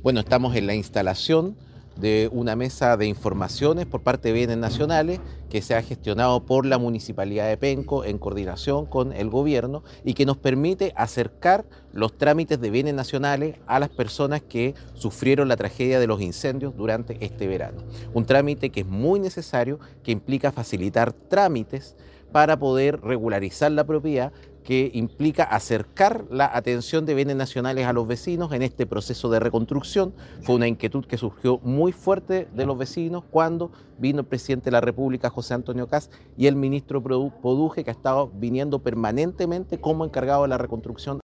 Bueno, estamos en la instalación de una mesa de informaciones por parte de Bienes Nacionales que se ha gestionado por la Municipalidad de Penco en coordinación con el gobierno y que nos permite acercar los trámites de bienes nacionales a las personas que sufrieron la tragedia de los incendios durante este verano. Un trámite que es muy necesario, que implica facilitar trámites para poder regularizar la propiedad, que implica acercar la atención de bienes nacionales a los vecinos en este proceso de reconstrucción. Fue una inquietud que surgió muy fuerte de los vecinos cuando vino el presidente de la República, José Antonio Kast, y el ministro Poduje, que ha estado viniendo permanentemente como encargado de la reconstrucción